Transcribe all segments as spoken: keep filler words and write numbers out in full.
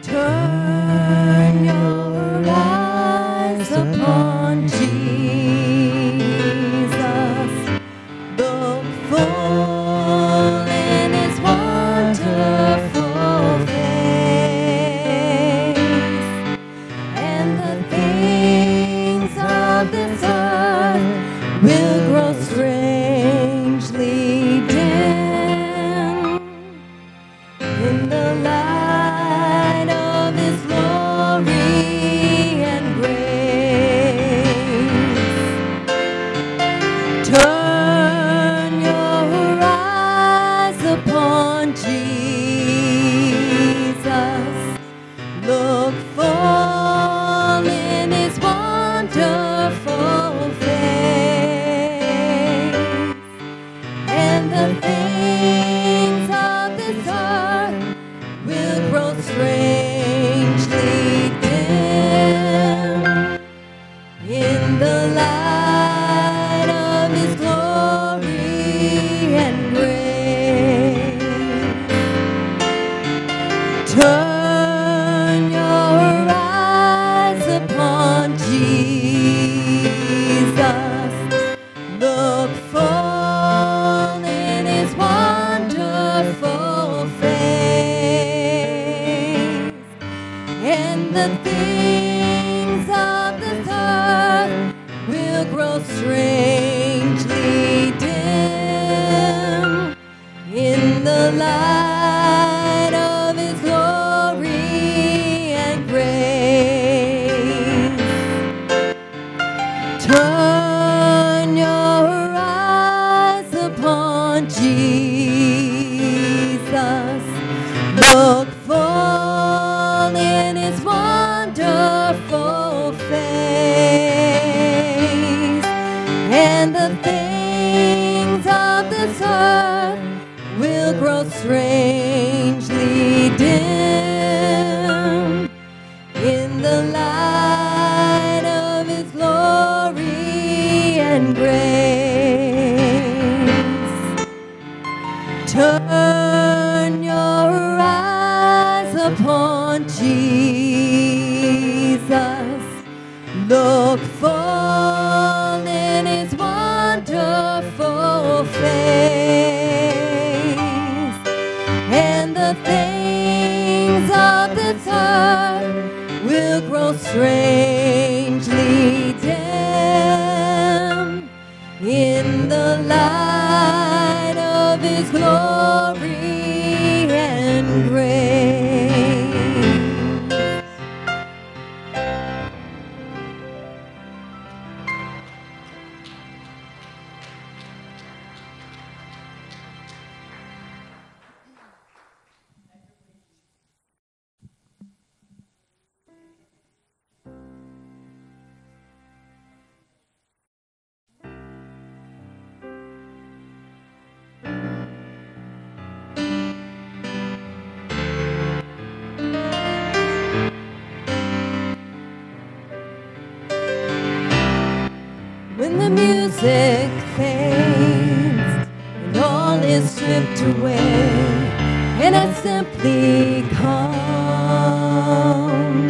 Turn your eyes upon Jesus. Look full in his wonderful face, and the things of this earth will grow strangely dim in the light of his glory and grace. Turn your eyes upon Jesus. Look full in his wonderful face, and the things of this earth will grow strangely dim in the light of his glory and grace. Turn your eyes upon Jesus. Look full in his wonderful face, and the things of this earth will grow strangely dim in the light of his glory and grace. Turn your eyes upon Jesus. Look full in his wonderful face, and the things of this earth will grow strangely dim in the light of his glory and grace. Turn your eyes upon Jesus. Look full in his wonderful face, and the things of this earth will grow strangely dim in the light of his glory and grace. When the music fades and all is stripped away, and I simply come,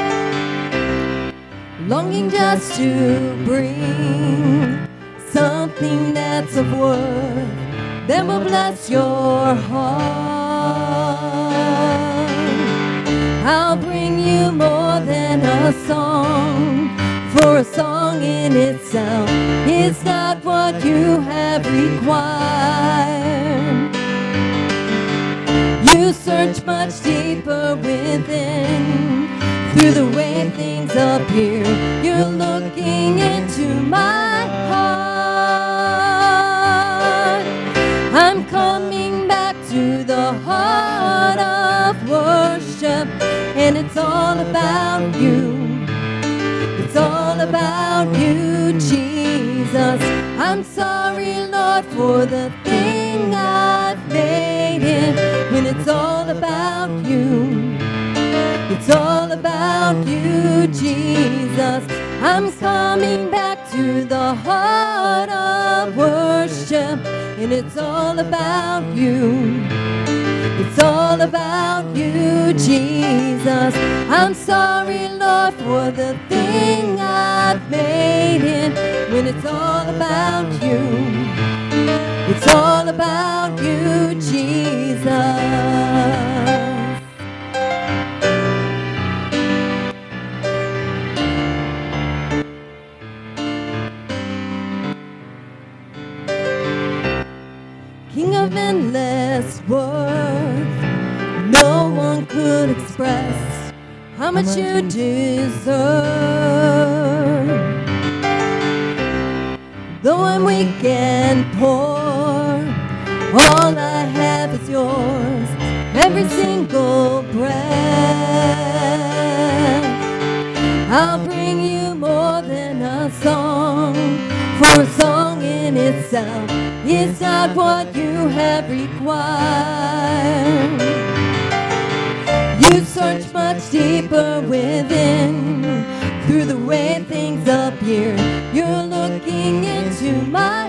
longing just to bring something that's of worth that will bless your heart. I'll bring you more than a song, for a song in itself is not what you have required. You search much deeper within, through the way things appear. You're looking into my heart. I'm coming back to the heart of worship, and it's all about you. It's all about you, Jesus. I'm sorry, Lord, for the thing I've made it. When it's all about you, it's all about you, Jesus. I'm coming back to the heart of worship, and it's all about you. It's all about you, Jesus. I'm sorry, Lord, for the thing I've made it. When it's all about you, it's all about you, Jesus. King of endless worth, no one could express how much you deserve. Though I'm weak and poor, all I have is yours, every single breath. I'll bring you more than a song, for a song in itself is not what you have required. You search much deeper within, through the way things appear. You're looking into my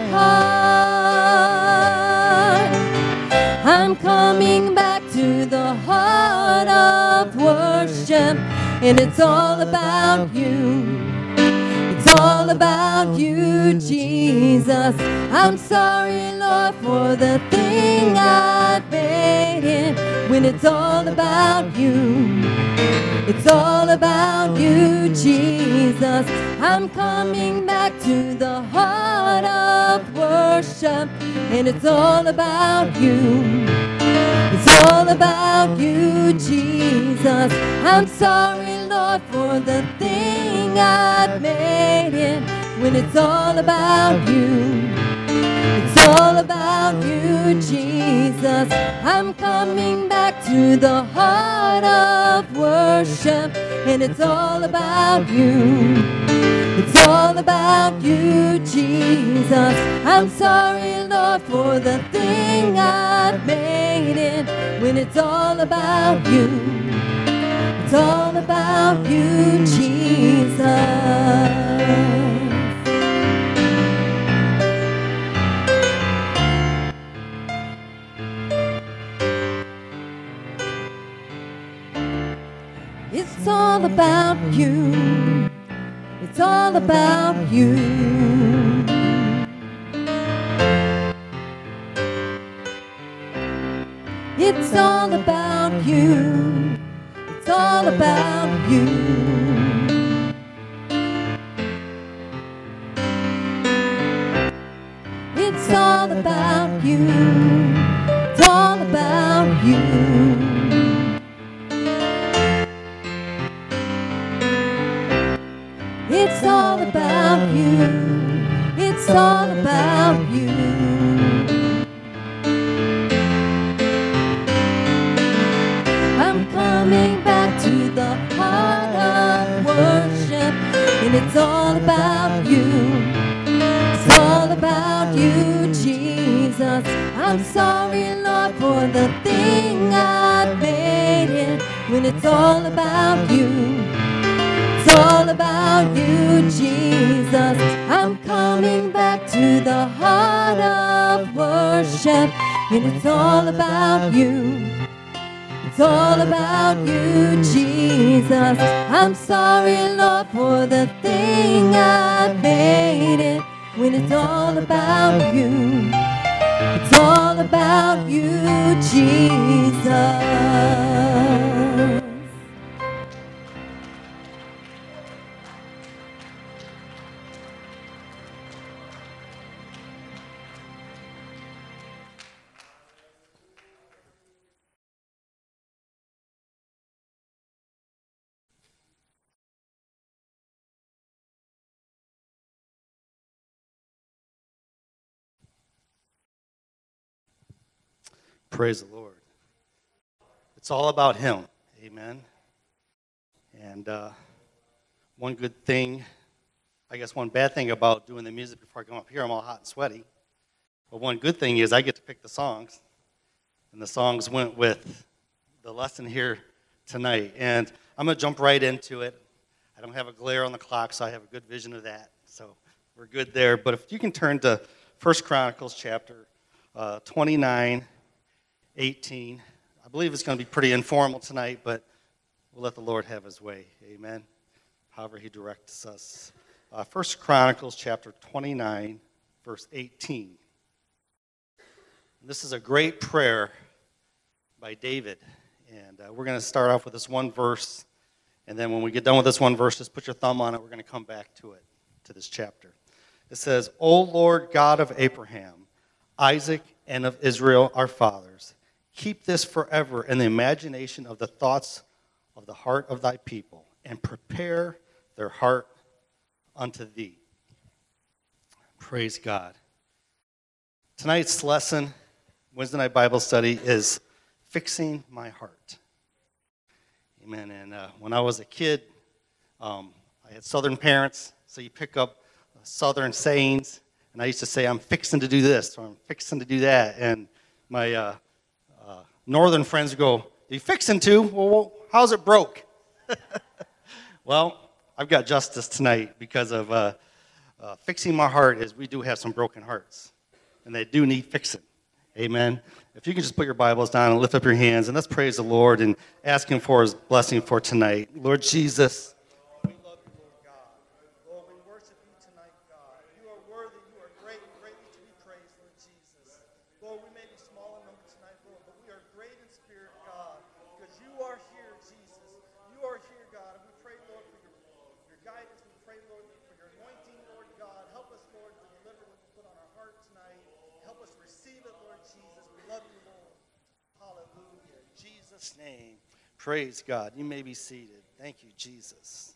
heart. I'm coming back to the heart of worship, and it's all about you. It's all about you, Jesus. I'm sorry, Lord, for the thing I've made it. When it's all about you, it's all about you, Jesus. I'm coming back to the heart of worship, and it's all about you. It's all about you, Jesus. I'm sorry, Lord, for the thing I've made it. When it's all about you, it's all about you, Jesus. I'm coming back to the heart of worship, and it's all about you. It's all about you, Jesus. I'm sorry, Lord, for the thing I've made it. When it's all about you, it's all about you, Jesus. It's all about you. It's all about you. It's all about you. It's all about you. It's all about you. It's all about you. It's all about you. It's all about you. I'm coming back to the heart of worship, and it's all about you. It's all about you, Jesus. I'm sorry, Lord, for the thing I've made it. When it's all about you, it's all about you, Jesus. I'm coming back to the heart of worship, and it's all about you. It's all about you, Jesus. I'm sorry, Lord, for the thing I've made it. When it's all about you, it's all about you, Jesus. Praise the Lord. It's all about Him. Amen. And uh, one good thing, I guess one bad thing about doing the music before I come up here, I'm all hot and sweaty. But one good thing is I get to pick the songs. And the songs went with the lesson here tonight. And I'm going to jump right into it. I don't have a glare on the clock, so I have a good vision of that. So we're good there. But if you can turn to First Chronicles chapter uh, twenty-nine, eighteen. I believe it's going to be pretty informal tonight, but we'll let the Lord have his way. Amen. However he directs us. Uh, First Chronicles chapter twenty-nine, verse eighteen. This is a great prayer by David. And uh, we're going to start off with this one verse. And then when we get done with this one verse, just put your thumb on it. We're going to come back to it, to this chapter. It says, O Lord God of Abraham, Isaac, and of Israel, our fathers, keep this forever in the imagination of the thoughts of the heart of thy people, and prepare their heart unto thee. Praise God. Tonight's lesson, Wednesday night Bible study, is fixing my heart. Amen. And uh, when I was a kid, um, I had Southern parents, so you pick up Southern sayings, and I used to say, I'm fixing to do this, or I'm fixing to do that. And my uh, uh, Northern friends would go, are you fixing to? Well, how's it broke? Well, I've got justice tonight because of uh, uh, fixing my heart is we do have some broken hearts, and they do need fixing. Amen. If you can just put your Bibles down and lift up your hands, and let's praise the Lord and ask him for his blessing for tonight. Lord Jesus. We love you, Lord God. Lord, we worship you tonight, God. You are worthy, you are great, and greatly to be praised, Lord Jesus. Lord, we may be small in number tonight, Lord, but we are great in spirit, God, because you are here, Jesus. You are here, God, and we pray, Lord, for your, your guidance. We pray, Lord, for your anointing, Lord God. Help us, Lord, to deliver what you put on our heart tonight. Help us receive it, Lord Jesus. We love you, Lord. Hallelujah. In Jesus' name. Praise God. You may be seated. Thank you, Jesus.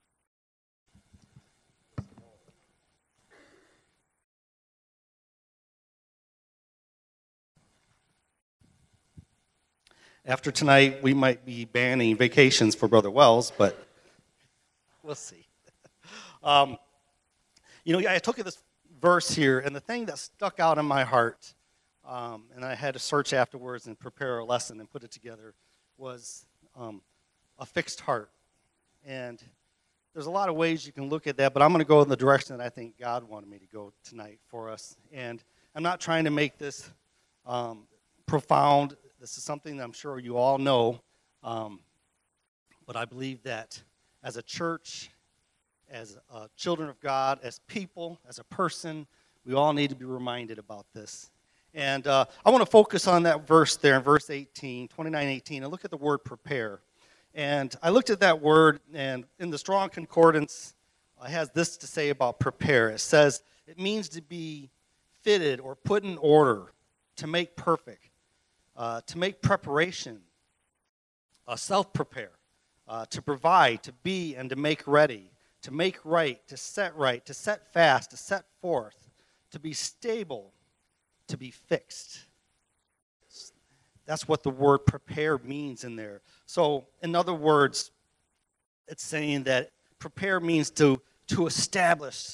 After tonight, we might be banning vacations for Brother Wells, but we'll see. Um, you know, I took this verse here, and the thing that stuck out in my heart, um, and I had to search afterwards and prepare a lesson and put it together, was um, a fixed heart. And there's a lot of ways you can look at that, but I'm going to go in the direction that I think God wanted me to go tonight for us. And I'm not trying to make this um, profound. This is something that I'm sure you all know, um, but I believe that as a church, as uh, children of God, as people, as a person, we all need to be reminded about this. And uh, I want to focus on that verse there in verse eighteen, twenty-nine eighteen, and look at the word prepare. And I looked at that word, and in the Strong Concordance, it has this to say about prepare. It says, it means to be fitted or put in order, to make perfect. Uh, to make preparation, uh, self-prepare, uh, to provide, to be, and to make ready, to make right, to set right, to set fast, to set forth, to be stable, to be fixed. That's what the word prepare means in there. So, in other words, it's saying that prepare means to, to establish,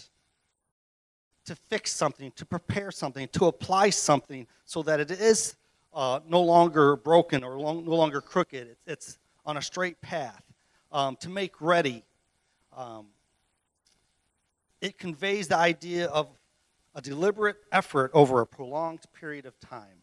to fix something, to prepare something, to apply something so that it is Uh, no longer broken or long, no longer crooked. It's, it's on a straight path. Um, to make ready. Um, it conveys the idea of a deliberate effort over a prolonged period of time.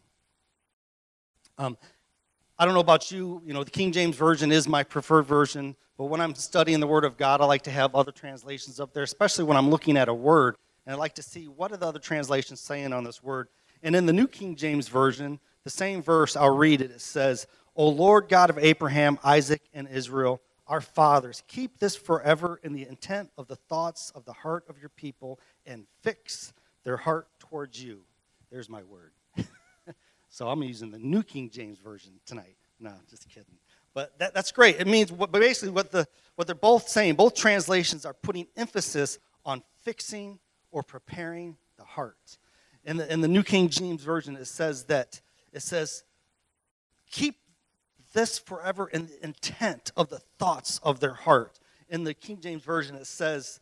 Um, I don't know about you, you know, the King James Version is my preferred version, but when I'm studying the Word of God, I like to have other translations up there, especially when I'm looking at a word, and I like to see what are the other translations saying on this word. And in the New King James Version, the same verse, I'll read it. It says, O Lord God of Abraham, Isaac, and Israel, our fathers, keep this forever in the intent of the thoughts of the heart of your people, and fix their heart towards you. There's my word. So I'm using the New King James Version tonight. No, just kidding. But that, that's great. It means, but basically what, the, what they're both saying, both translations are putting emphasis on fixing or preparing the heart. In the, in the New King James Version, it says that, it says, keep this forever in the intent of the thoughts of their heart. In the King James Version, it says,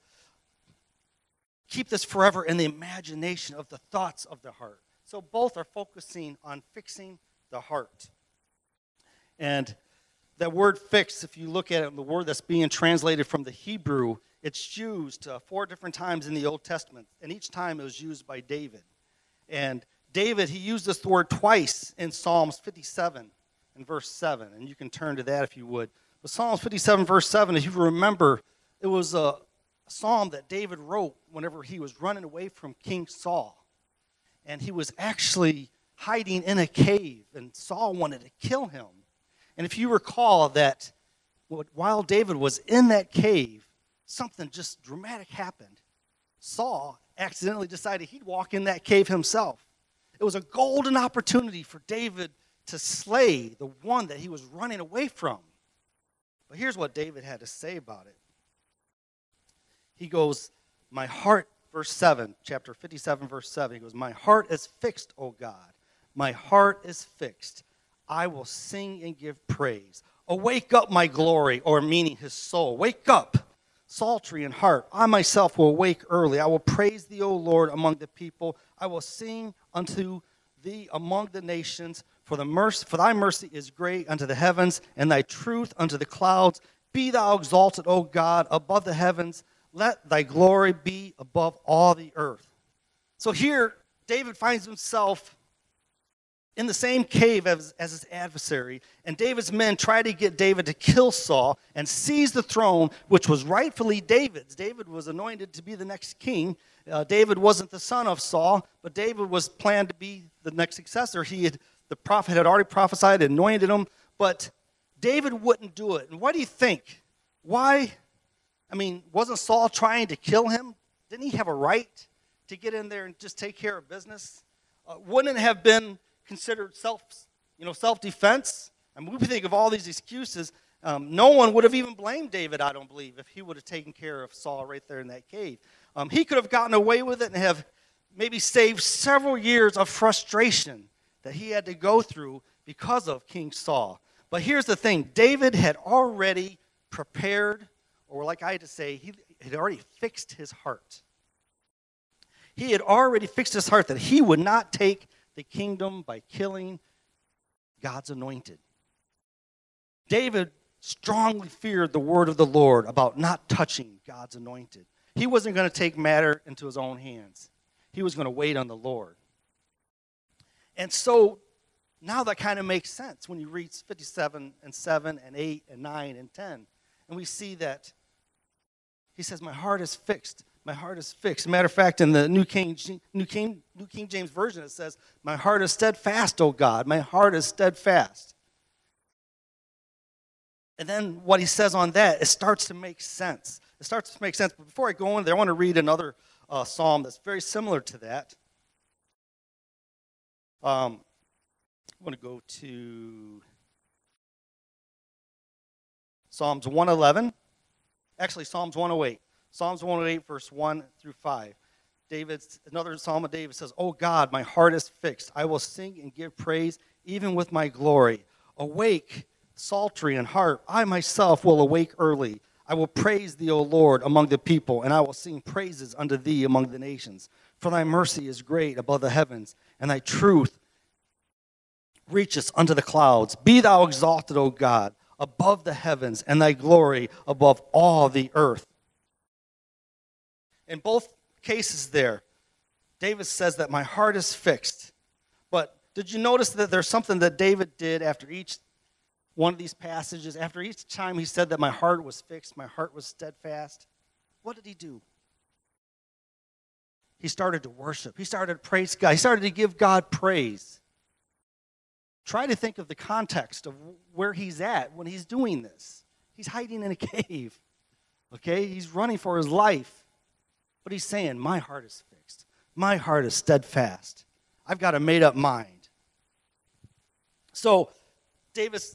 keep this forever in the imagination of the thoughts of the heart. So both are focusing on fixing the heart. And that word fix, if you look at it, the word that's being translated from the Hebrew, it's used uh, four different times in the Old Testament. And each time it was used by David. And David, he used this word twice in Psalms fifty-seven. and verse seven, and you can turn to that if you would. But Psalms fifty-seven, verse seven, if you remember, it was a psalm that David wrote whenever he was running away from King Saul. And he was actually hiding in a cave, and Saul wanted to kill him. And if you recall that while David was in that cave, something just dramatic happened. Saul accidentally decided he'd walk in that cave himself. It was a golden opportunity for David to slay the one that he was running away from. But here's what David had to say about it. He goes, my heart, verse seven, chapter fifty-seven, verse seven, he goes, my heart is fixed, O God. My heart is fixed. I will sing and give praise. Awake up, my glory, or meaning his soul. Wake up, psaltery in heart. I myself will wake early. I will praise thee, O Lord, among the people. I will sing unto thee among the nations. For the mercy, for thy mercy is great unto the heavens, and thy truth unto the clouds. Be thou exalted, O God, above the heavens. Let thy glory be above all the earth. So here, David finds himself in the same cave as, as his adversary, and David's men try to get David to kill Saul and seize the throne, which was rightfully David's. David was anointed to be the next king. Uh, David wasn't the son of Saul, but David was planned to be the next successor. He had, the prophet had already prophesied and anointed him, but David wouldn't do it. And what do you think? Why? I mean, wasn't Saul trying to kill him? Didn't he have a right to get in there and just take care of business? Uh, wouldn't it have been considered self, you know, self-defense? I mean, we think of all these excuses. Um, no one would have even blamed David, I don't believe, if he would have taken care of Saul right there in that cave. Um, he could have gotten away with it and have maybe saved several years of frustration that he had to go through because of King Saul. But here's the thing. David had already prepared, or like I had to say, he had already fixed his heart. He had already fixed his heart that he would not take the kingdom by killing God's anointed. David strongly feared the word of the Lord about not touching God's anointed. He wasn't going to take matter into his own hands. He was going to wait on the Lord. And so now that kind of makes sense when you read fifty-seven and seven and eight and nine and ten. And we see that he says, my heart is fixed. My heart is fixed. Matter of fact, in the New King, New King, New King James Version, it says, my heart is steadfast, O God. My heart is steadfast. And then what he says on that, it starts to make sense. It starts to make sense. But before I go in there, I want to read another uh, psalm that's very similar to that. Um, I want to go to Psalms one eleven. Actually, Psalms one oh eight. Psalms one oh eight, verse one through five. David's, another psalm of David says, O God, my heart is fixed. I will sing and give praise, even with my glory. Awake, psaltery and harp. I myself will awake early. I will praise thee, O Lord, among the people, and I will sing praises unto thee among the nations. For thy mercy is great above the heavens, and thy truth reacheth unto the clouds. Be thou exalted, O God, above the heavens, and thy glory above all the earth. In both cases there, David says that my heart is fixed. But did you notice that there's something that David did after each one of these passages? After each time he said that my heart was fixed, my heart was steadfast. What did he do? He started to worship. He started to praise God. He started to give God praise. Try to think of the context of where he's at when he's doing this. He's hiding in a cave. Okay? He's running for his life. But he's saying, my heart is fixed. My heart is steadfast. I've got a made-up mind. So, Davis,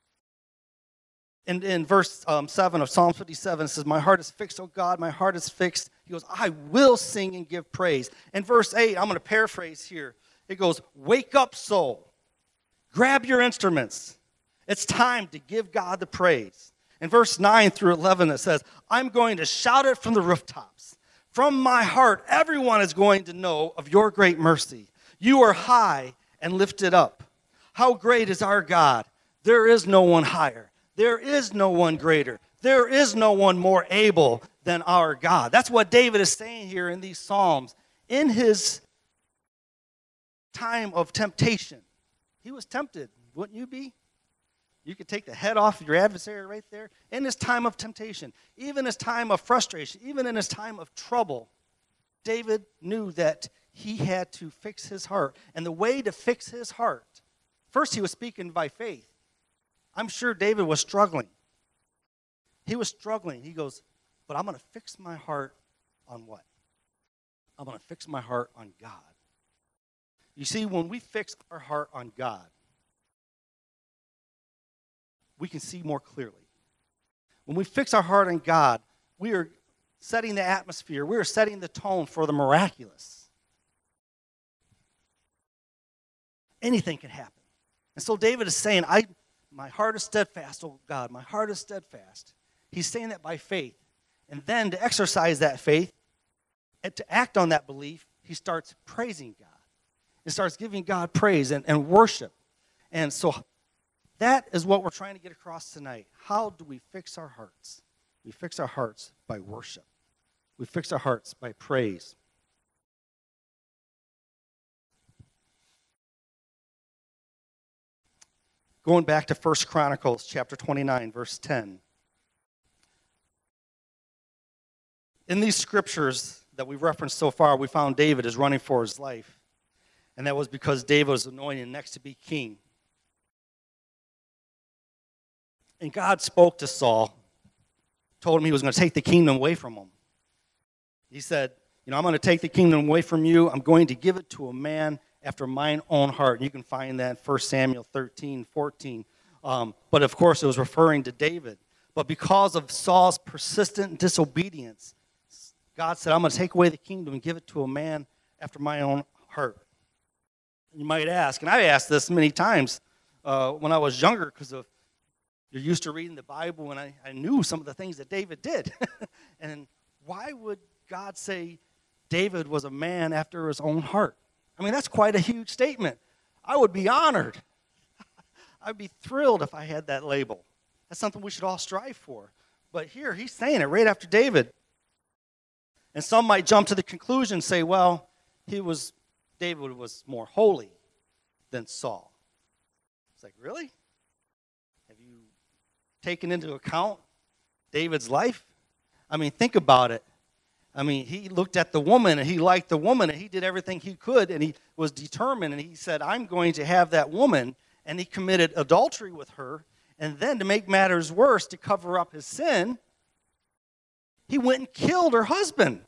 in, in verse um, seven of Psalm fifty-seven, it says, my heart is fixed, O God, my heart is fixed. He goes, I will sing and give praise. In verse eight, I'm going to paraphrase here. It goes, wake up, soul. Grab your instruments. It's time to give God the praise. In verse nine through eleven, it says, I'm going to shout it from the rooftops. From my heart, everyone is going to know of your great mercy. You are high and lifted up. How great is our God? There is no one higher. There is no one greater. There is no one more able than our God. That's what David is saying here in these Psalms. In his time of temptation, he was tempted, wouldn't you be? You could take the head off of your adversary right there. In his time of temptation, even his time of frustration, even in his time of trouble, David knew that he had to fix his heart. And the way to fix his heart, first he was speaking by faith. I'm sure David was struggling. He was struggling. He goes, but I'm going to fix my heart on what? I'm going to fix my heart on God. You see, when we fix our heart on God, we can see more clearly. When we fix our heart on God, we are setting the atmosphere. We are setting the tone for the miraculous. Anything can happen. And so David is saying, I, my heart is steadfast, oh God, my heart is steadfast. He's saying that by faith. And then to exercise that faith and to act on that belief, he starts praising God. He starts giving God praise and, and worship. And so that is what we're trying to get across tonight. How do we fix our hearts? We fix our hearts by worship. We fix our hearts by praise. Going back to First Chronicles chapter twenty-nine, verse ten. In these scriptures that we've referenced so far, we found David is running for his life. And that was because David was anointed next to be king. And God spoke to Saul, told him he was going to take the kingdom away from him. He said, you know, I'm going to take the kingdom away from you. I'm going to give it to a man after mine own heart. And you can find that in First Samuel thirteen, fourteen. Um, but of course, it was referring to David. But because of Saul's persistent disobedience, God said, I'm going to take away the kingdom and give it to a man after my own heart. You might ask, and I asked this many times uh, when I was younger, because of you're used to reading the Bible, and I, I knew some of the things that David did. And why would God say David was a man after his own heart? I mean, that's quite a huge statement. I would be honored. I'd be thrilled if I had that label. That's something we should all strive for. But here, he's saying it right after David. And some might jump to the conclusion and say, well, he was David was more holy than Saul. It's like, really? Have you taken into account David's life? I mean, think about it. I mean, he looked at the woman, and he liked the woman, and he did everything he could, and he was determined, and he said, I'm going to have that woman, and he committed adultery with her, and then to make matters worse, to cover up his sin, he went and killed her husband.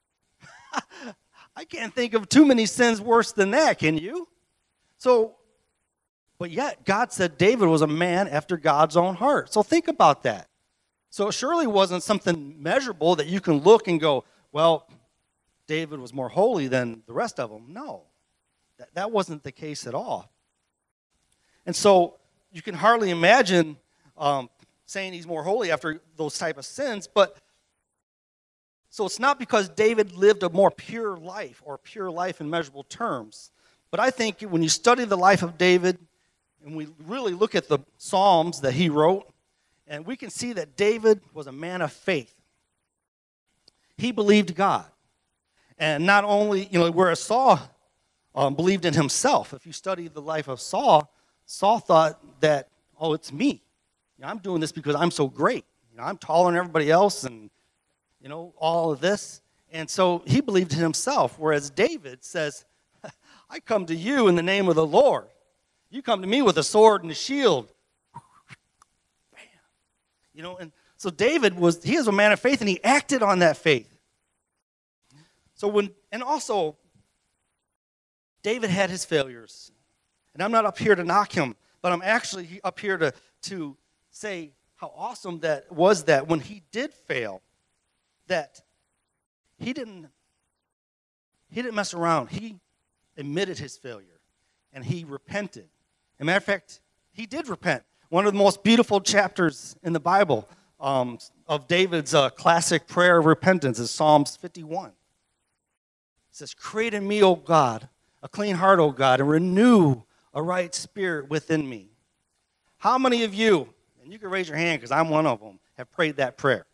I can't think of too many sins worse than that, can you? So, but yet, God said David was a man after God's own heart. So think about that. So it surely wasn't something measurable that you can look and go, well, David was more holy than the rest of them. No, that, that wasn't the case at all. And so you can hardly imagine um, saying he's more holy after those type of sins, but so it's not because David lived a more pure life or pure life in measurable terms. But I think when you study the life of David, and we really look at the Psalms that he wrote, and we can see that David was a man of faith. He believed God. And not only, you know, whereas Saul um, believed in himself. If you study the life of Saul, Saul thought that, oh, it's me. You know, I'm doing this because I'm so great. You know, I'm taller than everybody else, and you know, all of this. And so he believed in himself, whereas David says, I come to you in the name of the Lord. You come to me with a sword and a shield. Bam. You know, and so David was, he is a man of faith, and he acted on that faith. So when, and also, David had his failures. And I'm not up here to knock him, but I'm actually up here to, to say how awesome that was that when he did fail, that he didn't he didn't mess around. He admitted his failure, and he repented. As a matter of fact, he did repent. One of the most beautiful chapters in the Bible um, of David's uh, classic prayer of repentance is Psalms fifty-one. It says, create in me, O God, a clean heart, O God, and renew a right spirit within me. How many of you, and you can raise your hand because I'm one of them, have prayed that prayer?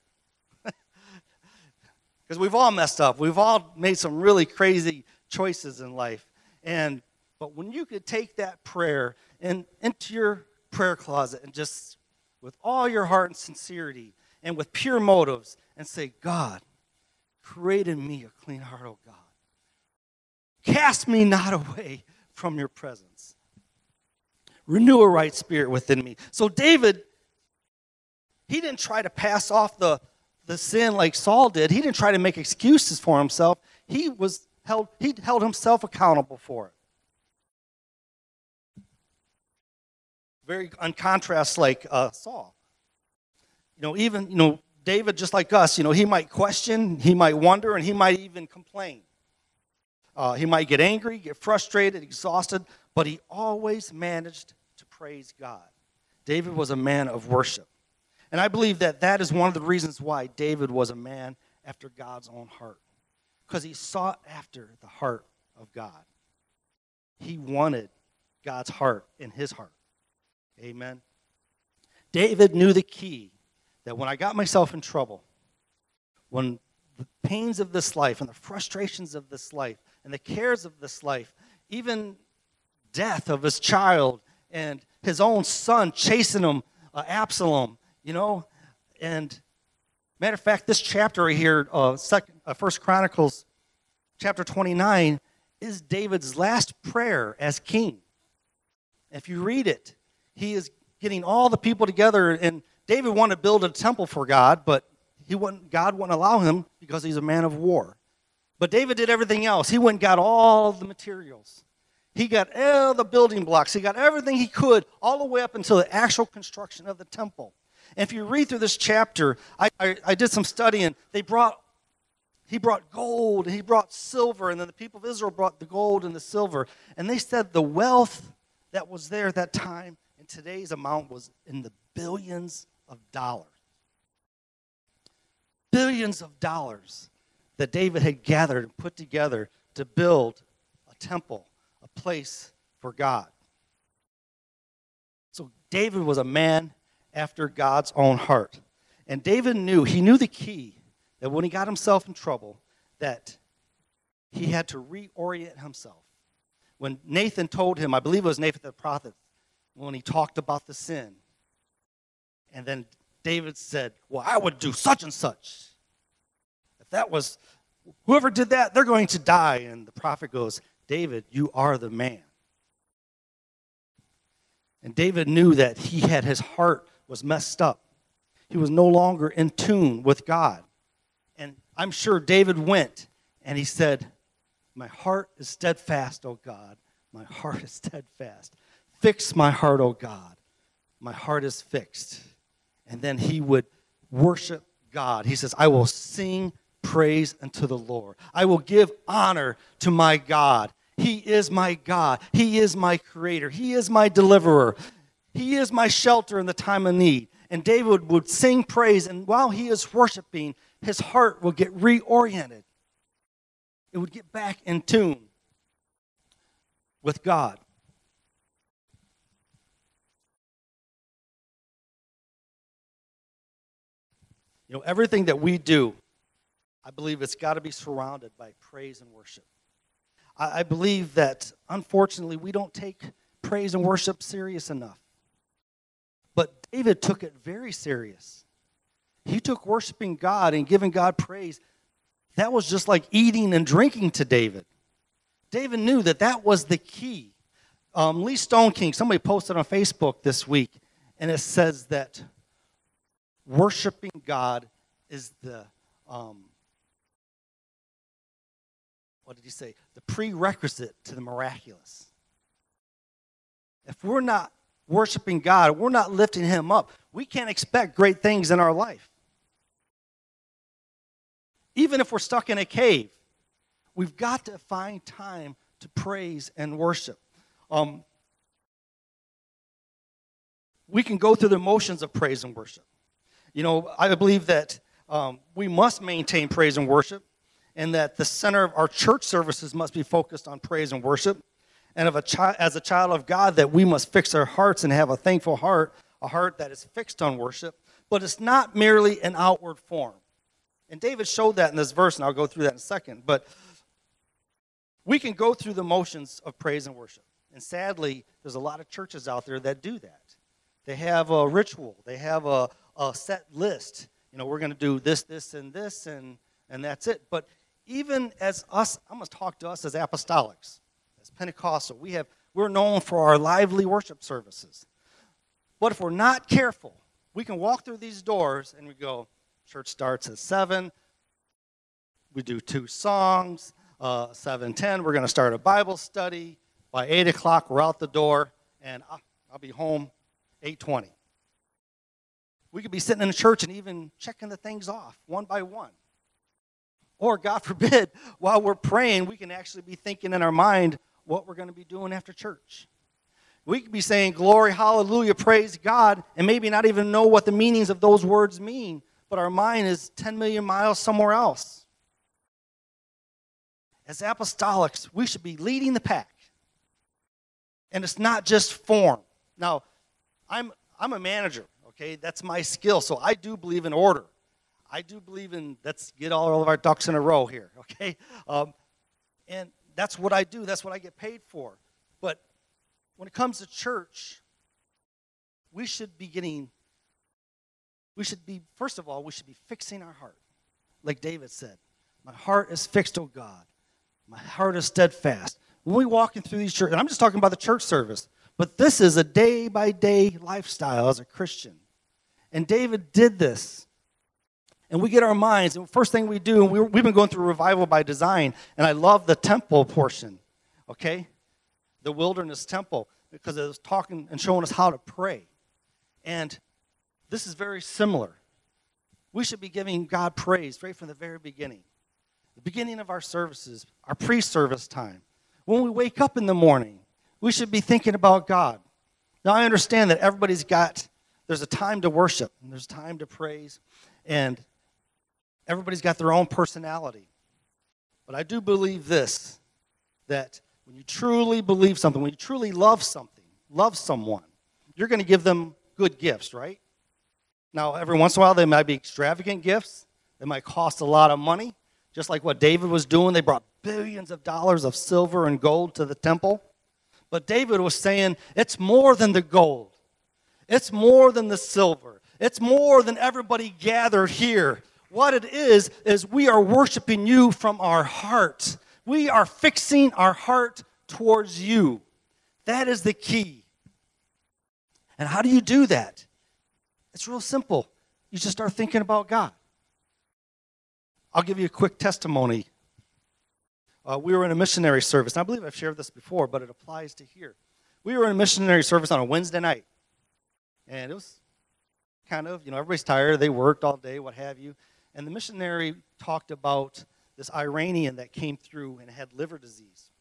Because we've all messed up. We've all made some really crazy choices in life. And but when you could take that prayer and into your prayer closet and just with all your heart and sincerity and with pure motives and say, God, create in me a clean heart, O God. Cast me not away from your presence. Renew a right spirit within me. So David, he didn't try to pass off the, the sin like Saul did. He didn't try to make excuses for himself. He was held, he held himself accountable for it. Very on contrast like uh, Saul. You know, even, you know, David, just like us, you know, he might question, he might wonder, and he might even complain. Uh, he might get angry, get frustrated, exhausted, but he always managed to praise God. David was a man of worship. And I believe that that is one of the reasons why David was a man after God's own heart. Because he sought after the heart of God. He wanted God's heart in his heart. Amen. David knew the key that when I got myself in trouble, when the pains of this life and the frustrations of this life and the cares of this life, even death of his child and his own son chasing him, uh, Absalom, you know, and matter of fact, this chapter right here, uh, second, uh, First Chronicles chapter twenty-nine, is David's last prayer as king. If you read it, he is getting all the people together, and David wanted to build a temple for God, but he wouldn't, God wouldn't allow him because he's a man of war. But David did everything else. He went and got all the materials. He got all the building blocks. He got everything he could all the way up until the actual construction of the temple. And if you read through this chapter, I, I, I did some studying. They brought, he brought gold, and he brought silver, and then the people of Israel brought the gold and the silver. And they said the wealth that was there at that time in today's amount was in the billions of dollars. Billions of dollars that David had gathered and put together to build a temple, a place for God. So David was a man after God's own heart. And David knew, he knew the key, that when he got himself in trouble, that he had to reorient himself. When Nathan told him, I believe it was Nathan the prophet, when he talked about the sin, and then David said, well, I would do such and such. If that was, whoever did that, they're going to die. And the prophet goes, David, you are the man. And David knew that he had, his heart was messed up. He was no longer in tune with God. And I'm sure David went and he said, my heart is steadfast, O God. My heart is steadfast. Fix my heart, O God. My heart is fixed. And then he would worship God. He says, I will sing praise unto the Lord. I will give honor to my God. He is my God. He is my creator. He is my deliverer. He is my shelter in the time of need. And David would sing praise, and while he is worshiping, his heart will get reoriented. It would get back in tune with God. You know, everything that we do, I believe it's got to be surrounded by praise and worship. I, I believe that, unfortunately, we don't take praise and worship serious enough. But David took it very serious. He took worshiping God and giving God praise. That was just like eating and drinking to David. David knew that that was the key. Um, Lee Stoneking, somebody posted on Facebook this week, and it says that worshiping God is the, um, what did he say? The prerequisite to the miraculous. If we're not worshiping God, we're not lifting him up, we can't expect great things in our life. Even if we're stuck in a cave, we've got to find time to praise and worship. Um, we can go through the motions of praise and worship. You know, I believe that um, we must maintain praise and worship, and that the center of our church services must be focused on praise and worship. And of a chi- as a child of God, that we must fix our hearts and have a thankful heart, a heart that is fixed on worship. But it's not merely an outward form. And David showed that in this verse, and I'll go through that in a second. But we can go through the motions of praise and worship. And sadly, there's a lot of churches out there that do that. They have a ritual. They have a, a set list. You know, we're going to do this, this, and this, and, and that's it. But even as us, I'm going to talk to us as apostolics, as Pentecostal. We have, we're known for our lively worship services. But if we're not careful, we can walk through these doors and we go, church starts at seven. We do two songs. Uh, seven ten, we're going to start a Bible study. By eight o'clock, we're out the door, and I'll, I'll be home eight twenty. We could be sitting in the church and even checking the things off one by one. Or, God forbid, while we're praying, we can actually be thinking in our mind what we're going to be doing after church. We could be saying, glory, hallelujah, praise God, and maybe not even know what the meanings of those words mean, but our mind is ten million miles somewhere else. As apostolics, we should be leading the pack. And it's not just form. Now, I'm I'm a manager, okay? That's my skill, so I do believe in order. I do believe in, let's get all of our ducks in a row here, okay? Um, and that's what I do. That's what I get paid for. But when it comes to church, we should be getting, we should be, first of all, we should be fixing our heart. Like David said, my heart is fixed, O God. My heart is steadfast. When we walk in through these churches, and I'm just talking about the church service, but this is a day-by-day lifestyle as a Christian. And David did this. And we get our minds, and the first thing we do, and we, we've been going through revival by design, and I love the temple portion, okay? The wilderness temple, because it was talking and showing us how to pray. And this is very similar. We should be giving God praise right from the very beginning. The beginning of our services, our pre-service time. When we wake up in the morning, we should be thinking about God. Now, I understand that everybody's got, there's a time to worship, and there's time to praise, and everybody's got their own personality. But I do believe this, that when you truly believe something, when you truly love something, love someone, you're going to give them good gifts, right? Now, every once in a while, they might be extravagant gifts. They might cost a lot of money. Just like what David was doing, they brought billions of dollars of silver and gold to the temple. But David was saying, it's more than the gold. It's more than the silver. It's more than everybody gathered here. What it is, is we are worshiping you from our heart. We are fixing our heart towards you. That is the key. And how do you do that? It's real simple. You just start thinking about God. I'll give you a quick testimony. Uh, we were in a missionary service. And I believe I've shared this before, but it applies to here. We were in a missionary service on a Wednesday night. And it was kind of, you know, everybody's tired. They worked all day, what have you. And the missionary talked about this Iranian that came through and had liver disease.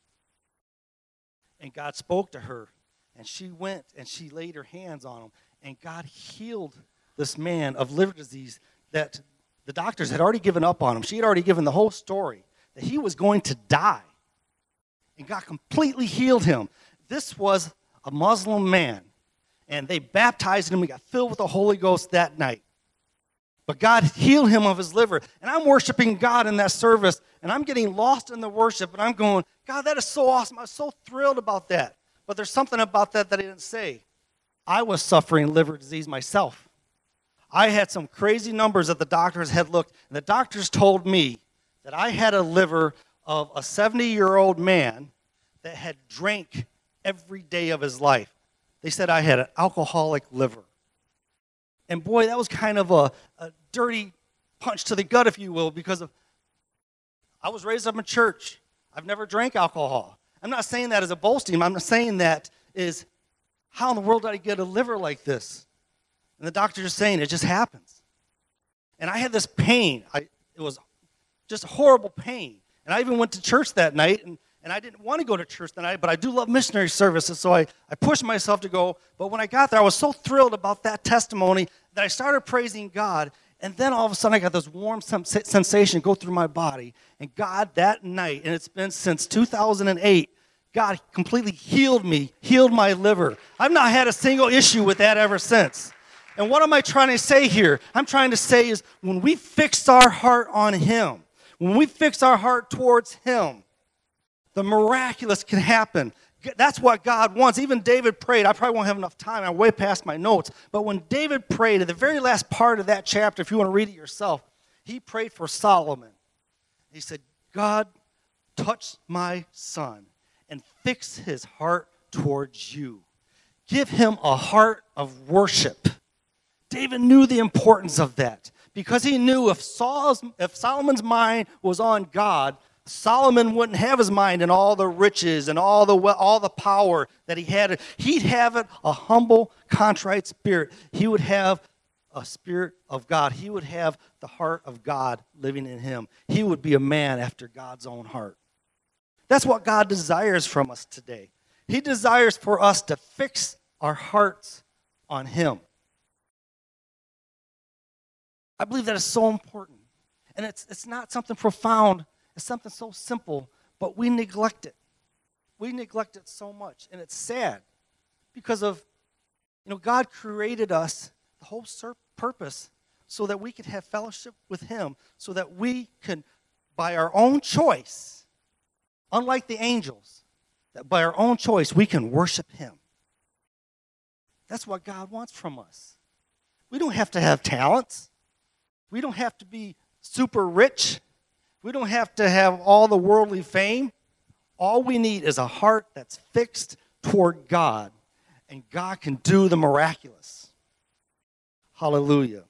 And God spoke to her. And she went and she laid her hands on him. And God healed this man of liver disease that the doctors had already given up on him. She had already given the whole story that he was going to die. And God completely healed him. This was a Muslim man. And they baptized him. He got filled with the Holy Ghost that night. But God healed him of his liver. And I'm worshiping God in that service. And I'm getting lost in the worship. And I'm going, God, that is so awesome. I was so thrilled about that. But there's something about that that I didn't say. I was suffering liver disease myself. I had some crazy numbers that the doctors had looked, and the doctors told me that I had a liver of a seventy-year-old man that had drank every day of his life. They said I had an alcoholic liver. And boy, that was kind of a, a dirty punch to the gut, if you will, because of I was raised up in church. I've never drank alcohol. I'm not saying that as a boasting. I'm not saying that is, how in the world did I get a liver like this? And the doctor is saying, it just happens. And I had this pain. I, it was just horrible pain. And I even went to church that night, and, and I didn't want to go to church that night, but I do love missionary services, so I, I pushed myself to go. But when I got there, I was so thrilled about that testimony that I started praising God, and then all of a sudden I got this warm sensation go through my body. And God, that night, and it's been since two thousand eight, God completely healed me, healed my liver. I've not had a single issue with that ever since. And what am I trying to say here? I'm trying to say is when we fix our heart on Him, when we fix our heart towards Him, the miraculous can happen. That's what God wants. Even David prayed. I probably won't have enough time. I'm way past my notes. But when David prayed, at the very last part of that chapter, if you want to read it yourself, he prayed for Solomon. He said, God, touch my son and fix his heart towards you. Give him a heart of worship. David knew the importance of that because he knew if, Saul's, if Solomon's mind was on God, Solomon wouldn't have his mind in all the riches and all the all the power that he had. He'd have it a humble, contrite spirit. He would have a spirit of God. He would have the heart of God living in him. He would be a man after God's own heart. That's what God desires from us today. He desires for us to fix our hearts on him. I believe that is so important. And it's it's not something profound. It's something so simple, but we neglect it. We neglect it so much, and it's sad because of, you know, God created us, the whole purpose, so that we could have fellowship with him, so that we can, by our own choice, unlike the angels, that by our own choice, we can worship him. That's what God wants from us. We don't have to have talents. We don't have to be super rich. We don't have to have all the worldly fame. All we need is a heart that's fixed toward God, and God can do the miraculous. Hallelujah.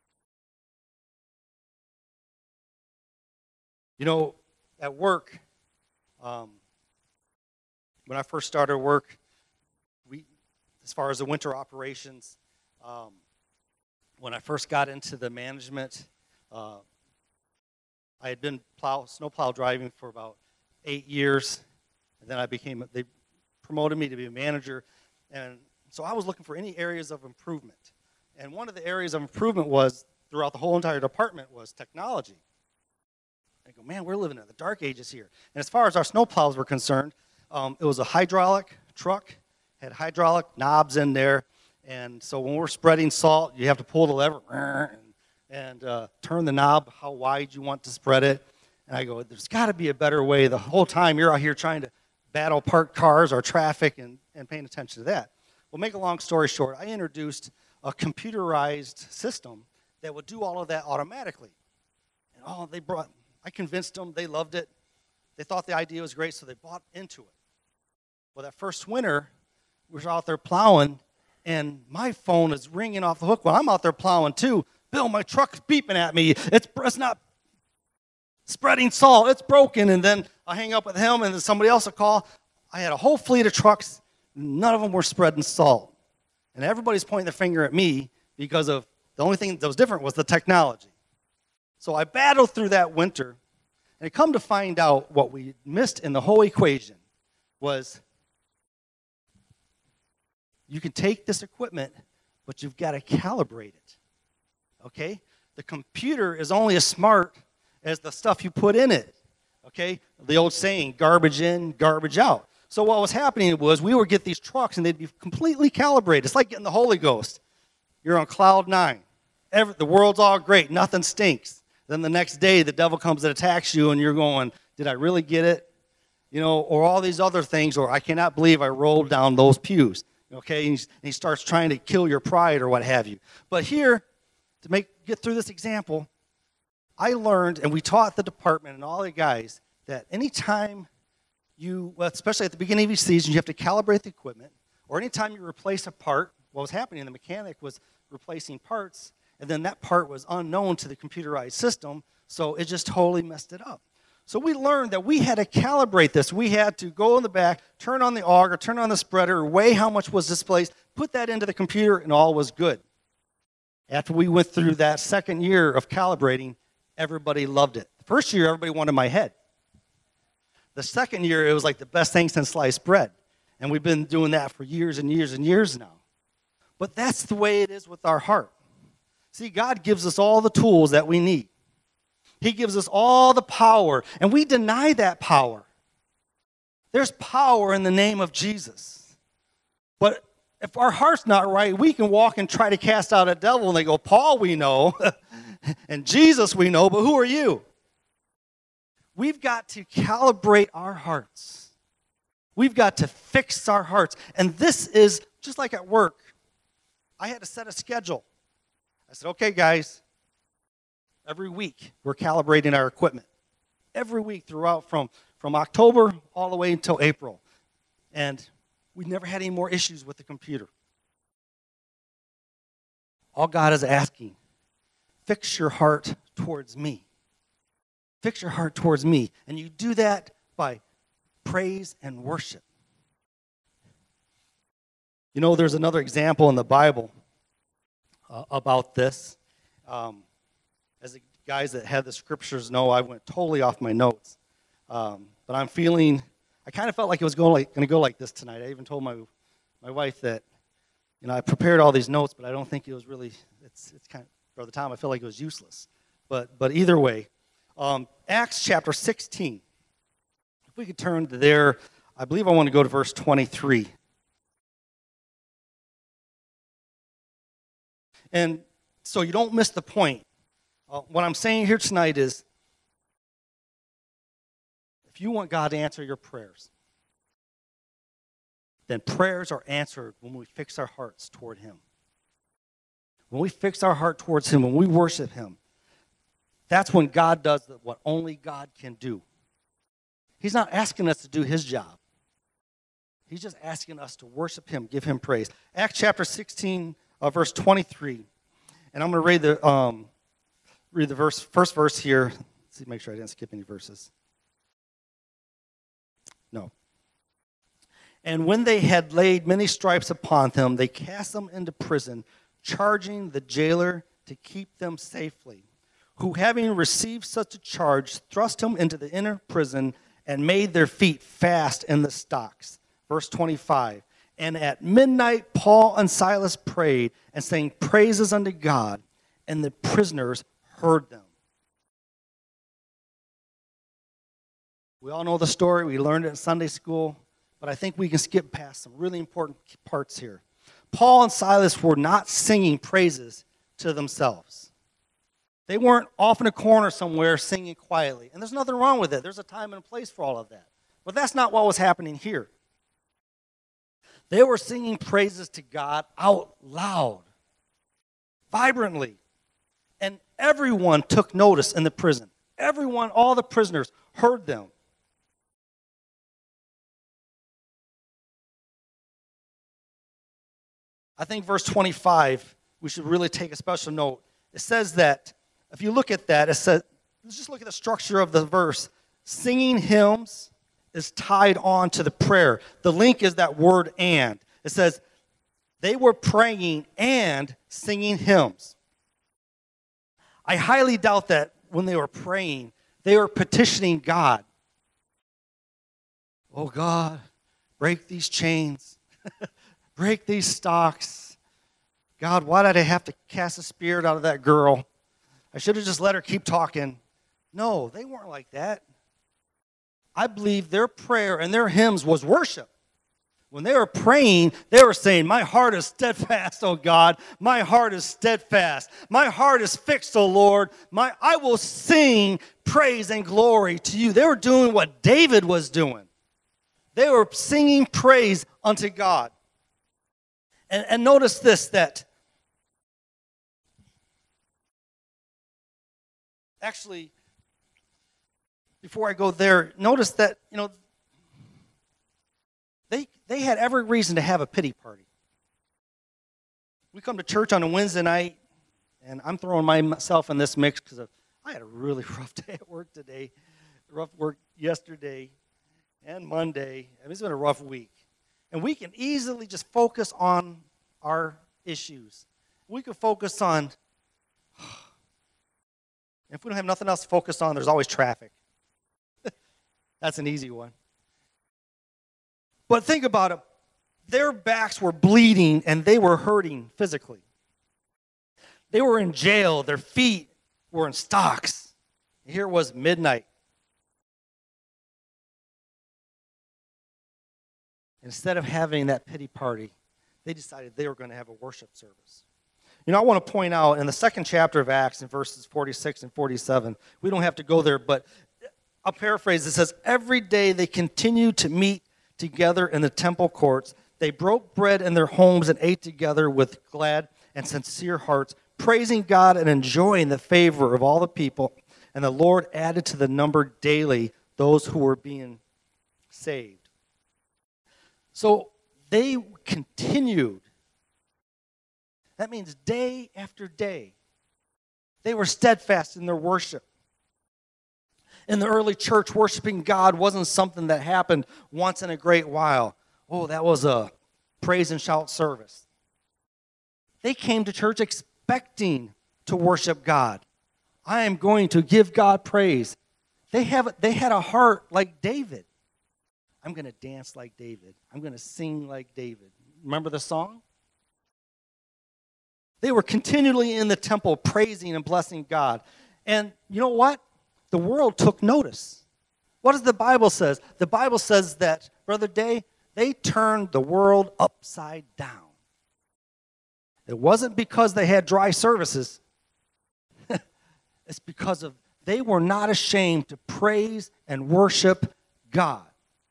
You know, at work, um, when I first started work, we, as far as the winter operations, um, when I first got into the management, uh, I had been plow, snowplow driving for about eight years, and then I became, they promoted me to be a manager, and so I was looking for any areas of improvement. And one of the areas of improvement was, throughout the whole entire department, was technology. I go, man, we're living in the dark ages here. And as far as our snowplows were concerned, um, it was a hydraulic truck, had hydraulic knobs in there, and so when we're spreading salt, you have to pull the lever, and uh, turn the knob how wide you want to spread it. And I go, there's got to be a better way. The whole time you're out here trying to battle parked cars or traffic and, and paying attention to that. Well, make a long story short, I introduced a computerized system that would do all of that automatically. And oh, they brought, I convinced them, they loved it. They thought the idea was great, so they bought into it. Well, that first winter, we were out there plowing, and my phone is ringing off the hook while I'm out there plowing too. Bill, my truck's beeping at me. It's, it's not spreading salt. It's broken. And then I hang up with him, and then somebody else will call. I had a whole fleet of trucks. None of them were spreading salt. And everybody's pointing their finger at me because of the only thing that was different was the technology. So I battled through that winter, and I come to find out what we missed in the whole equation was you can take this equipment, but you've got to calibrate it. Okay? The computer is only as smart as the stuff you put in it. Okay? The old saying, garbage in, garbage out. So what was happening was we would get these trucks and they'd be completely calibrated. It's like getting the Holy Ghost. You're on cloud nine. Every, the world's all great. Nothing stinks. Then the next day the devil comes and attacks you and you're going, did I really get it? You know, or all these other things, or I cannot believe I rolled down those pews. Okay? And, and he starts trying to kill your pride or what have you. But here, to make get through this example, I learned, and we taught the department and all the guys, that anytime you, well, especially at the beginning of each season, you have to calibrate the equipment, or anytime you replace a part, what was happening, the mechanic was replacing parts, and then that part was unknown to the computerized system, so it just totally messed it up. So we learned that we had to calibrate this. We had to go in the back, turn on the auger, turn on the spreader, weigh how much was displaced, put that into the computer, and all was good. After we went through that second year of calibrating, everybody loved it. The first year, everybody wanted my head. The second year, it was like the best thing since sliced bread. And we've been doing that for years and years and years now. But that's the way it is with our heart. See, God gives us all the tools that we need. He gives us all the power, and we deny that power. There's power in the name of Jesus. But if our heart's not right, we can walk and try to cast out a devil, and they go, Paul we know, and Jesus we know, but who are you? We've got to calibrate our hearts. We've got to fix our hearts. And this is just like at work. I had to set a schedule. I said, okay, guys, every week we're calibrating our equipment. Every week throughout from, from October all the way until April. And we never had any more issues with the computer. All God is asking, fix your heart towards me. Fix your heart towards me. And you do that by praise and worship. You know, there's another example in the Bible uh, about this. Um, as the guys that had the scriptures know, I went totally off my notes. Um, but I'm feeling, I kind of felt like it was going like, going to go like this tonight. I even told my my wife that, you know, I prepared all these notes, but I don't think it was really, it's it's kind of, for the time, I feel like it was useless. But but either way, um, Acts chapter sixteen. If we could turn to there, I believe I want to go to verse twenty-three. And so you don't miss the point. Uh, what I'm saying here tonight is, if you want God to answer your prayers, then prayers are answered when we fix our hearts toward Him. When we fix our heart towards Him, when we worship Him, that's when God does what only God can do. He's not asking us to do His job. He's just asking us to worship Him, give Him praise. Acts chapter sixteen, uh, verse twenty-three. And I'm going to read the um, read the verse, first verse here. Let's see, make sure I didn't skip any verses. No. And when they had laid many stripes upon them, they cast them into prison, charging the jailer to keep them safely, who, having received such a charge, thrust him into the inner prison and made their feet fast in the stocks. Verse twenty-five. And at midnight Paul and Silas prayed and sang praises unto God, and the prisoners heard them. We all know the story. We learned it in Sunday school. But I think we can skip past some really important parts here. Paul and Silas were not singing praises to themselves. They weren't off in a corner somewhere singing quietly. And there's nothing wrong with it. There's a time and a place for all of that. But that's not what was happening here. They were singing praises to God out loud, vibrantly. And everyone took notice in the prison. Everyone, all the prisoners, heard them. I think verse twenty-five, we should really take a special note. It says that, if you look at that, it says, let's just look at the structure of the verse. Singing hymns is tied on to the prayer. The link is that word and. It says, they were praying and singing hymns. I highly doubt that when they were praying, they were petitioning God. Oh God, break these chains. Break these stocks. God, why did I have to cast a spirit out of that girl? I should have just let her keep talking. No, they weren't like that. I believe their prayer and their hymns was worship. When they were praying, they were saying, my heart is steadfast, oh God. My heart is steadfast. My heart is fixed, oh Lord. My, I will sing praise and glory to you. They were doing what David was doing. They were singing praise unto God. And, and notice this, that actually, before I go there, notice that, you know, they they had every reason to have a pity party. We come to church on a Wednesday night, and I'm throwing myself in this mix because I had a really rough day at work today, rough work yesterday and Monday. I mean, it's been a rough week. And we can easily just focus on our issues. We can focus on, if we don't have nothing else to focus on, there's always traffic. That's an easy one. But think about it. Their backs were bleeding and they were hurting physically. They were in jail. Their feet were in stocks. Here it was midnight. Instead of having that pity party, they decided they were going to have a worship service. You know, I want to point out in the second chapter of Acts, in verses forty-six and forty-seven, we don't have to go there, but I'll paraphrase. It says, every day they continued to meet together in the temple courts. They broke bread in their homes and ate together with glad and sincere hearts, praising God and enjoying the favor of all the people. And the Lord added to the number daily those who were being saved. So they continued. That means day after day. They were steadfast in their worship. In the early church, worshiping God wasn't something that happened once in a great while. Oh, that was a praise and shout service. They came to church expecting to worship God. I am going to give God praise. They have they had a heart like David. I'm going to dance like David. I'm going to sing like David. Remember the song? They were continually in the temple praising and blessing God. And you know what? The world took notice. What does the Bible says? The Bible says that, Brother Day, they turned the world upside down. It wasn't because they had dry services. It's because of they were not ashamed to praise and worship God.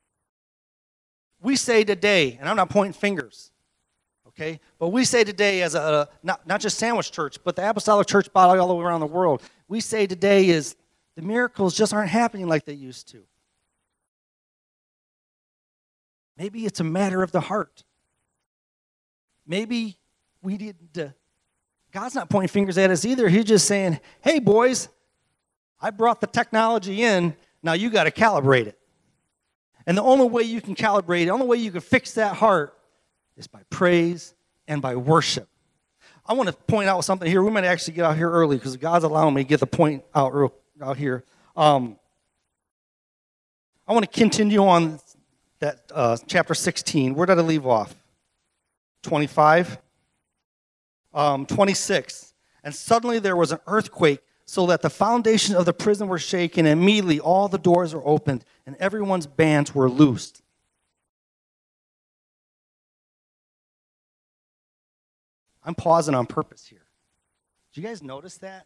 We say today, and I'm not pointing fingers, okay? But we say today as a, a not, not just Sandwich Church, but the Apostolic Church body all around the world, we say today is the miracles just aren't happening like they used to. Maybe it's a matter of the heart. Maybe we need to, God's not pointing fingers at us either. He's just saying, hey, boys, I brought the technology in. Now you got to calibrate it. And the only way you can calibrate it, the only way you can fix that heart is by praise and by worship. I want to point out something here. We might actually get out here early because God's allowing me to get the point out real, out here. Um, I want to continue on that uh, chapter sixteen. Where did I leave off? twenty-five? Um, twenty-six. And suddenly there was an earthquake, so that the foundation of the prison were shaken, and immediately all the doors were opened, and everyone's bands were loosed. I'm pausing on purpose here. Did you guys notice that?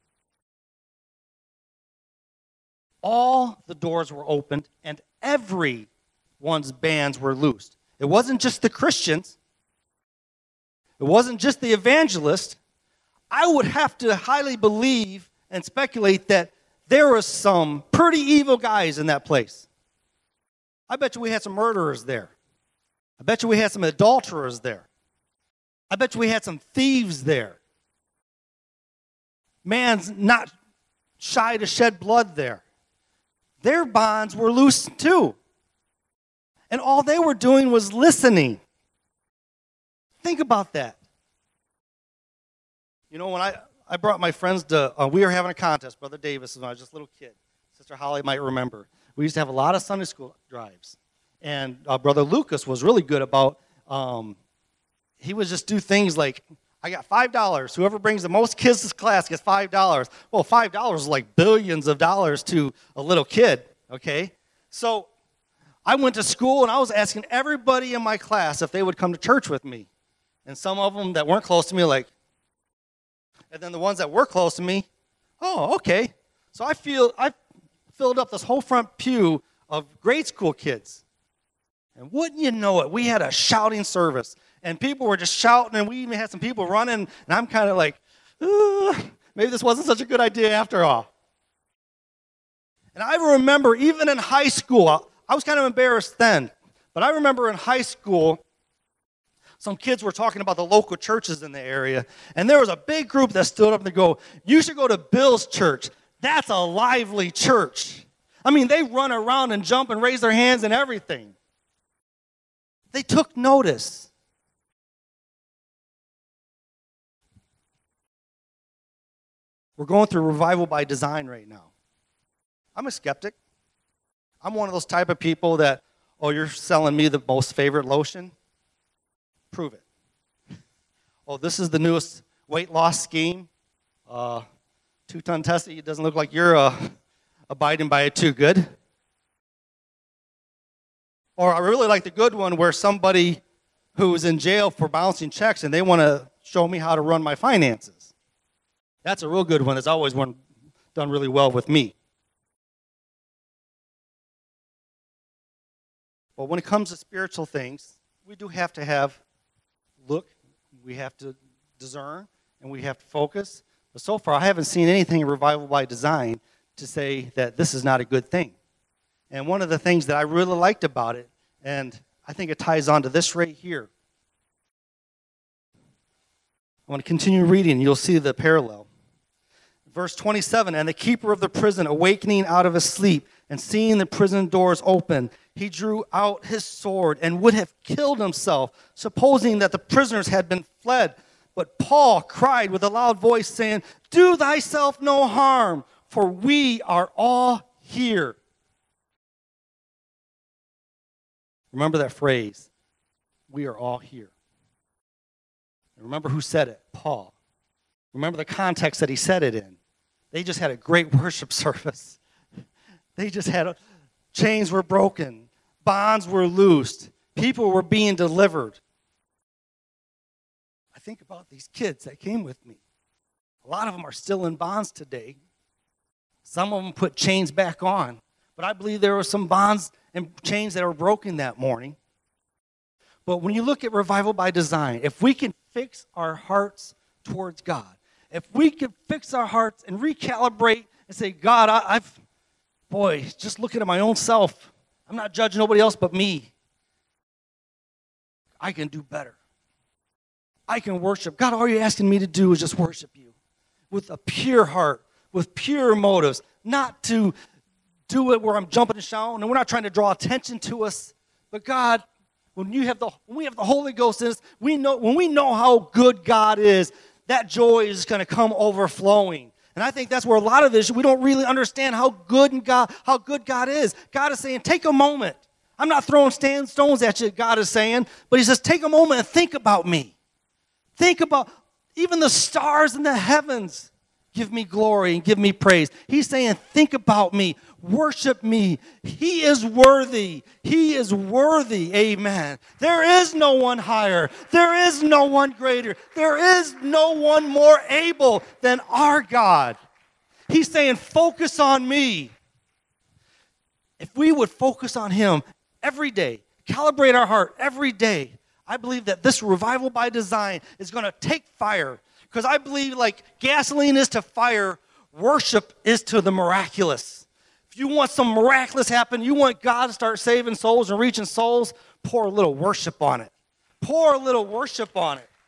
All the doors were opened, and everyone's bands were loosed. It wasn't just the Christians. It wasn't just the evangelist. I would have to highly believe and speculate that there were some pretty evil guys in that place. I bet you we had some murderers there. I bet you we had some adulterers there. I bet you we had some thieves there. Man's not shy to shed blood there. Their bonds were loose too. And all they were doing was listening. Think about that. You know, when I, I brought my friends to, uh, we were having a contest, Brother Davis, when I was just a little kid. Sister Holly might remember. We used to have a lot of Sunday school drives. And uh, Brother Lucas was really good about, um, he would just do things like, I got five dollars. Whoever brings the most kids to class gets five dollars. Well, five dollars is like billions of dollars to a little kid, okay? So I went to school, and I was asking everybody in my class if they would come to church with me. And some of them that weren't close to me, like, and then the ones that were close to me, oh, okay. So I feel I filled up this whole front pew of grade school kids. And wouldn't you know it, we had a shouting service. And people were just shouting, and we even had some people running. And I'm kind of like, maybe this wasn't such a good idea after all. And I remember even in high school, I was kind of embarrassed then. But I remember in high school, some kids were talking about the local churches in the area, and there was a big group that stood up and go, you should go to Bill's church. That's a lively church. I mean, they run around and jump and raise their hands and everything. They took notice. We're going through revival by design right now. I'm a skeptic. I'm one of those type of people that, oh, you're selling me the most favorite lotion? Prove it. Oh, this is the newest weight loss scheme. Uh, two-ton testing. It doesn't look like you're uh, abiding by it too good. Or I really like the good one where somebody who's in jail for bouncing checks and they want to show me how to run my finances. That's a real good one. It's always one done really well with me. But when it comes to spiritual things, we do have to have look, we have to discern, and we have to focus. But so far, I haven't seen anything in Revival by Design to say that this is not a good thing. And one of the things that I really liked about it, and I think it ties on to this right here. I want to continue reading. You'll see the parallel. Verse twenty-seven, and the keeper of the prison, awakening out of his sleep and seeing the prison doors open, he drew out his sword and would have killed himself, supposing that the prisoners had been fled. But Paul cried with a loud voice, saying, do thyself no harm, for we are all here. Remember that phrase, we are all here. And remember who said it, Paul. Remember the context that he said it in. They just had a great worship service. They just had, a, chains were broken, bonds were loosed, people were being delivered. I think about these kids that came with me. A lot of them are still in bonds today. Some of them put chains back on. But I believe there were some bonds and chains that were broken that morning. But when you look at Revival by Design, if we can fix our hearts towards God, if we can fix our hearts and recalibrate and say, God, I, I've, boy, just looking at my own self, I'm not judging nobody else but me. I can do better. I can worship. God, all you're asking me to do is just worship you with a pure heart, with pure motives, not to do it where I'm jumping and shouting, and we're not trying to draw attention to us. But God, when you have the when we have the Holy Ghost in us, we know when we know how good God is, that joy is going to come overflowing. And I think that's where a lot of this, we don't really understand how good and God, how good God is. God is saying, take a moment. I'm not throwing stand stones at you, God is saying, but he says, take a moment and think about me. Think about even the stars in the heavens. Give me glory and give me praise. He's saying, think about me. Worship me. He is worthy. He is worthy. Amen. There is no one higher. There is no one greater. There is no one more able than our God. He's saying, focus on me. If we would focus on him every day, calibrate our heart every day, I believe that this Revival by Design is going to take fire. Because I believe like gasoline is to fire, worship is to the miraculous. If you want some miraculous happen, you want God to start saving souls and reaching souls, pour a little worship on it. Pour a little worship on it.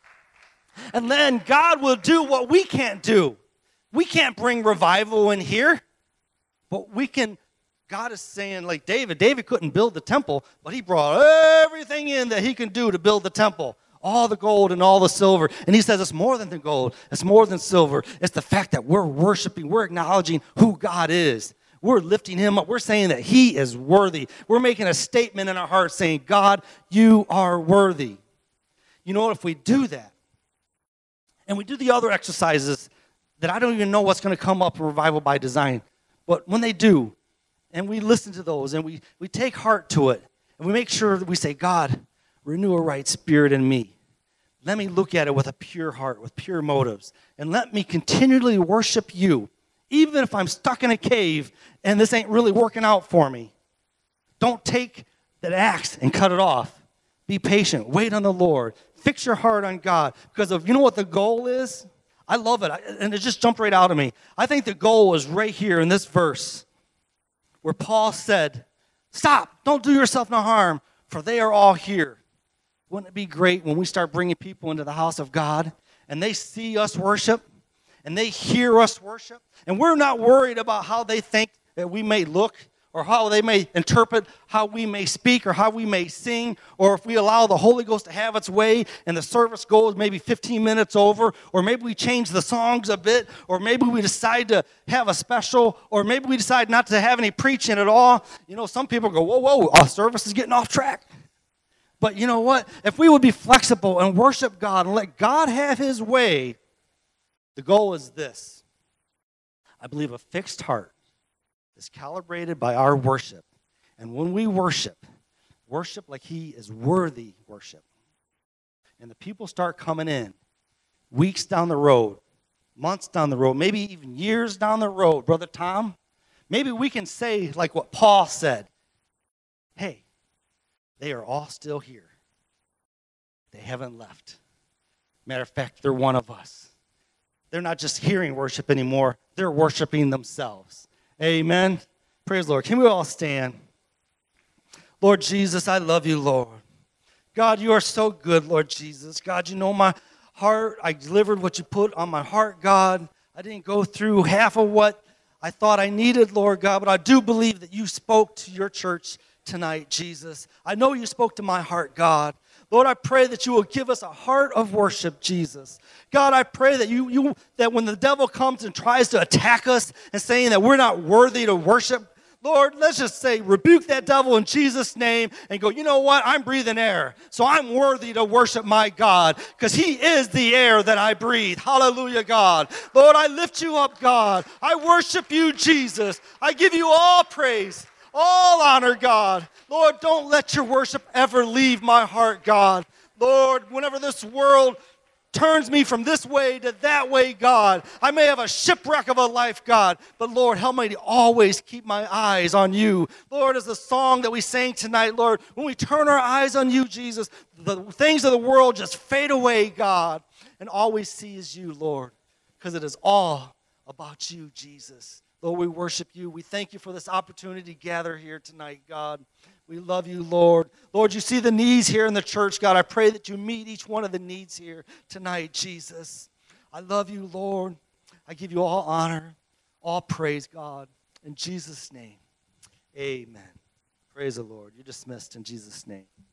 And then God will do what we can't do. We can't bring revival in here, but we can. God is saying, like David, David couldn't build the temple, but he brought everything in that he can do to build the temple. All the gold and all the silver. And he says it's more than the gold. It's more than silver. It's the fact that we're worshiping. We're acknowledging who God is. We're lifting him up. We're saying that he is worthy. We're making a statement in our heart saying, God, you are worthy. You know what? If we do that, and we do the other exercises that I don't even know what's going to come up in Revival by Design, but when they do, and we listen to those, and we, we take heart to it, and we make sure that we say, God, renew a right spirit in me. Let me look at it with a pure heart, with pure motives. And let me continually worship you, even if I'm stuck in a cave and this ain't really working out for me. Don't take that axe and cut it off. Be patient. Wait on the Lord. Fix your heart on God. Because of, you know what the goal is? I love it. I, and it just jumped right out of me. I think the goal is right here in this verse where Paul said, stop. Don't do yourself no harm, for they are all here. Wouldn't it be great when we start bringing people into the house of God and they see us worship and they hear us worship and we're not worried about how they think that we may look or how they may interpret how we may speak or how we may sing, or if we allow the Holy Ghost to have its way and the service goes maybe fifteen minutes over, or maybe we change the songs a bit, or maybe we decide to have a special, or maybe we decide not to have any preaching at all. You know, some people go, whoa, whoa, our service is getting off track. But you know what? If we would be flexible and worship God and let God have his way, the goal is this. I believe a fixed heart is calibrated by our worship. And when we worship, worship like he is worthy worship. And the people start coming in weeks down the road, months down the road, maybe even years down the road. Brother Tom, maybe we can say like what Paul said. Hey, they are all still here. They haven't left. Matter of fact, they're one of us. They're not just hearing worship anymore. They're worshiping themselves. Amen. Praise the Lord. Can we all stand? Lord Jesus, I love you, Lord. God, you are so good, Lord Jesus. God, you know my heart. I delivered what you put on my heart, God. I didn't go through half of what I thought I needed, Lord God, but I do believe that you spoke to your church tonight, Jesus. I know you spoke to my heart, God. Lord, I pray that you will give us a heart of worship, Jesus. God, I pray that you, you that when the devil comes and tries to attack us and saying that we're not worthy to worship, Lord, let's just say, rebuke that devil in Jesus' name and go, you know what? I'm breathing air, so I'm worthy to worship my God because he is the air that I breathe. Hallelujah, God. Lord, I lift you up, God. I worship you, Jesus. I give you all praise, all honor, God. Lord, don't let your worship ever leave my heart, God. Lord, whenever this world turns me from this way to that way, God, I may have a shipwreck of a life, God, but Lord, help me to always keep my eyes on you. Lord, as the song that we sang tonight, Lord, when we turn our eyes on you, Jesus, the things of the world just fade away, God, and all we see is you, Lord, because it is all about you, Jesus. Lord, we worship you. We thank you for this opportunity to gather here tonight, God. We love you, Lord. Lord, you see the needs here in the church, God. I pray that you meet each one of the needs here tonight, Jesus. I love you, Lord. I give you all honor, all praise, God. In Jesus' name, amen. Praise the Lord. You're dismissed in Jesus' name.